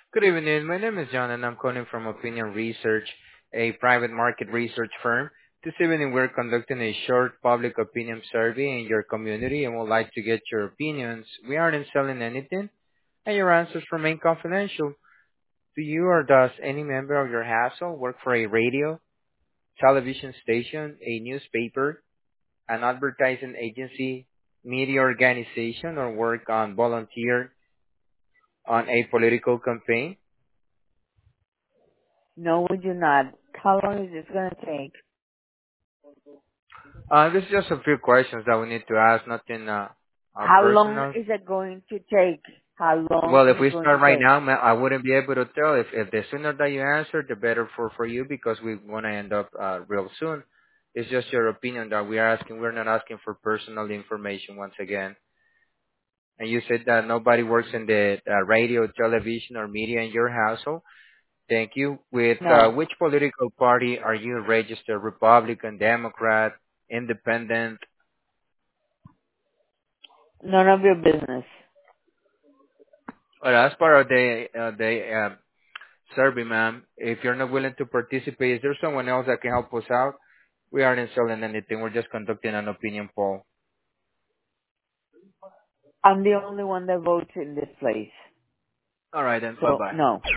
Good evening. My name is John, and I'm calling from Opinion Research, a private market research firm. This evening, we're conducting a short public opinion survey in your community and would like to get your opinions. We aren't selling anything, and your answers remain confidential. Do you or does any member of your household work for a radio, television station, a newspaper, an advertising agency, media organization, or work on volunteer on a political campaign? No, we do not. How long is this going to take? This is just a few questions that we need to ask, nothing How long personal. is it going to take? How long Well, if is it we going to start right take? now, I wouldn't be able to tell. If the sooner that you answer, the better for you because we want to end up real soon. It's just your opinion that we are asking. We're not asking for personal information once again. And you said that nobody works in the radio, television, or media in your household. Thank you. With No, which political party are you registered? Republican, Democrat, Independent? none of your business. Well, as part of the survey, ma'am, if you're not willing to participate, is there someone else that can help us out? We aren't selling anything. We're just conducting an opinion poll. I'm the only one that votes in this place. All right, then. So, Bye-bye. no.